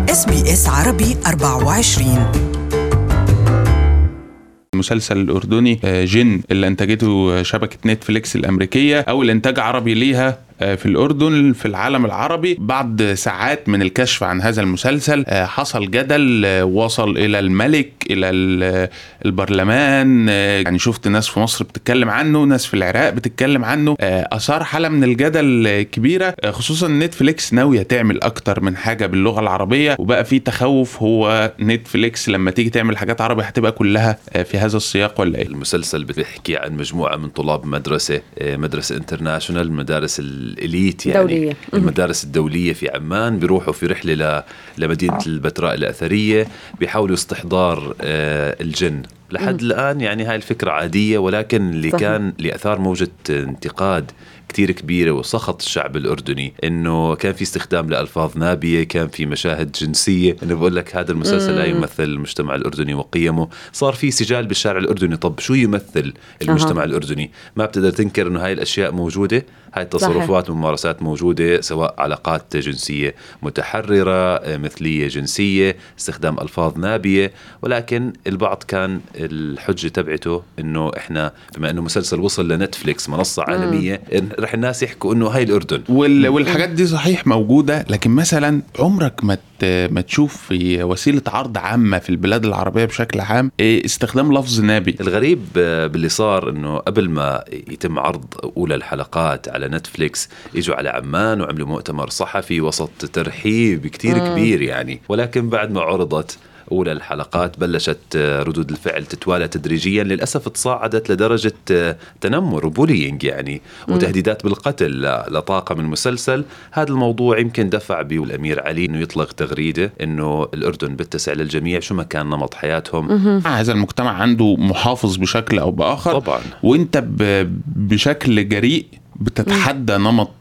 SBS عربي 24. المسلسل الأردني جن اللي انتجته شبكة نتفليكس الأمريكية، أول إنتاج عربي ليها في الأردن في العالم العربي. بعد ساعات من الكشف عن هذا المسلسل حصل جدل وصل إلى الملك، إلى البرلمان. يعني شفت ناس في مصر بتتكلم عنه، ناس في العراق بتتكلم عنه. أثار حالة من الجدل كبيرة، خصوصا نتفليكس ناوية تعمل أكتر من حاجة باللغة العربية، وبقى في تخوف هو نتفليكس لما تيجي تعمل حاجات عربي هتبقى كلها في هذا السياق ولا إيه؟ المسلسل بيحكي عن مجموعة من طلاب مدرسة انترناشونال، مدارس الإليت يعني دولية. المدارس الدولية في عمان، بيروحوا في رحلة لمدينة البتراء الأثرية، بيحاولوا استحضار الجن. لحد الآن يعني هاي الفكرة عادية، ولكن اللي كان لأثار موجة انتقاد كتير كبيرة وسخط الشعب الأردني إنه كان في استخدام لألفاظ نابية، كان في مشاهد جنسية. أنا بقول لك هذا المسلسل لا يمثل المجتمع الأردني وقيمه. صار في سجال بالشارع الأردني. طب شو يمثل المجتمع الأردني؟ ما بتقدر تنكر إنه هاي الأشياء موجودة، هاي التصرفات والممارسات موجودة، سواء علاقات جنسية متحررة، مثلية جنسية، استخدام ألفاظ نابية. ولكن البعض كان الحجة تبعته إنه إحنا بما إنه مسلسل وصل لنتفليكس منصة عالمية، رح الناس يحكوا إنه هاي الأردن. والحاجات دي صحيح موجودة، لكن مثلا عمرك ما تشوف في وسيلة عرض عامة في البلاد العربية بشكل عام استخدام لفظ نابي. الغريب باللي صار إنه قبل ما يتم عرض أولى الحلقات على نتفليكس إجوا على عمان وعملوا مؤتمر صحفي وسط ترحيب كتير كبير يعني. ولكن بعد ما عرضت أولى الحلقات بلشت ردود الفعل تتوالى تدريجيا، للأسف تصاعدت لدرجة تنمر وبولينج يعني وتهديدات بالقتل لطاقم المسلسل. هذا الموضوع يمكن دفع بالأمير علي إنه يطلق تغريدة إنه الأردن بتسع للجميع شو ما كان نمط حياتهم. هذا المجتمع عنده محافظ بشكل أو بآخر طبعا، وإنت بشكل جريء بتتحدى نمط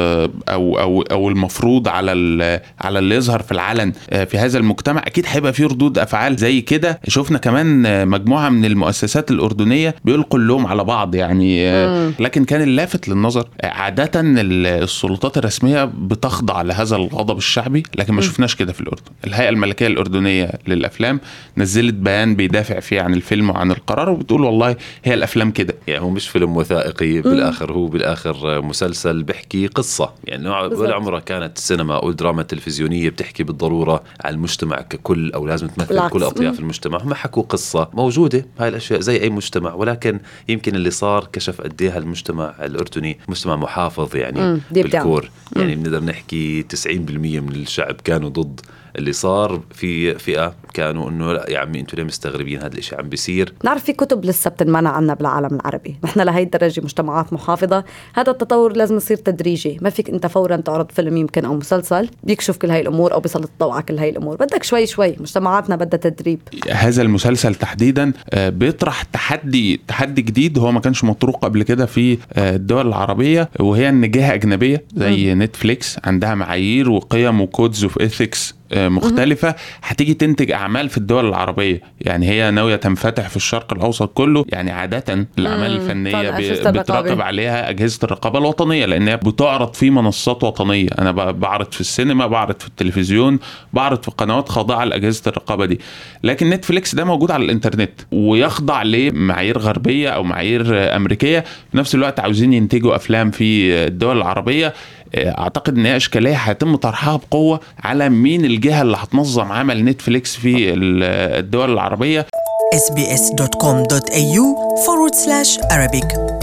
او المفروض على اللي يظهر في العلن في هذا المجتمع. اكيد هيبقى فيه ردود افعال زي كده. شفنا كمان مجموعه من المؤسسات الاردنيه بيلقوا اللوم على بعض يعني. لكن كان اللافت للنظر عاده السلطات الرسميه بتخضع لهذا الغضب الشعبي، لكن ما شفناش كده في الاردن. الهيئه الملكيه الاردنيه للافلام نزلت بيان بيدافع فيه عن الفيلم وعن القرار، وبتقول والله هي الافلام كده. يعني هو مش فيلم وثائقي بالاخر، هو بالاخر مسلسل بيحكي قصة يعني. ولا عمرها كانت السينما أو الدراما التلفزيونية بتحكي بالضرورة على المجتمع ككل أو لازم تمثل كل أطياف المجتمع. هم حكوا قصة موجودة، هاي الأشياء زي أي مجتمع، ولكن يمكن اللي صار كشف قديها المجتمع الأردني مجتمع محافظ يعني بالكور. يعني بنقدر نحكي 90% من الشعب كانوا ضد اللي صار. في فئة كانوا إنه لا يا عمي أنتوا ليه مستغربين هذا الإشي عم بيصير. نعرف في كتب لسه بتنمنع عنا بالعالم العربي، نحن لهي الدرجة مجتمعات محافظة. هذا التطور لازم يصير تدريجي، ما فيك أنت فورا تعرض فيلم يمكن أو مسلسل بيكشف كل هاي الأمور أو بيسلط الضوء على كل هاي الأمور. بدك شوي شوي، مجتمعاتنا بدها تدريب. هذا المسلسل تحديدا بيطرح تحدي جديد هو ما كانش مطروق قبل كده في الدول العربية، وهي إن جهة أجنبية زي نتفليكس عندها معايير وقيم وكودز اوف إيثكس مختلفة هتيجي تنتج أعمال في الدول العربية. يعني هي ناوية تنفتح في الشرق الأوسط كله. يعني عادة الأعمال الفنية بتراقب عليها أجهزة الرقابة الوطنية، لأنها بتعرض في منصات وطنية. أنا بعرض في السينما، بعرض في التلفزيون، بعرض في قنوات خاضعة لأجهزة الرقابة دي. لكن نتفليكس ده موجود على الإنترنت ويخضع لمعايير غربية أو معايير أمريكية. في نفس الوقت عاوزين ينتجوا أفلام في الدول العربية. أعتقد أن هي إشكالية هيتم طرحها بقوة على مين الجهة اللي هتنظم عمل نتفليكس في الدول العربية. sbs.com.au/Arabic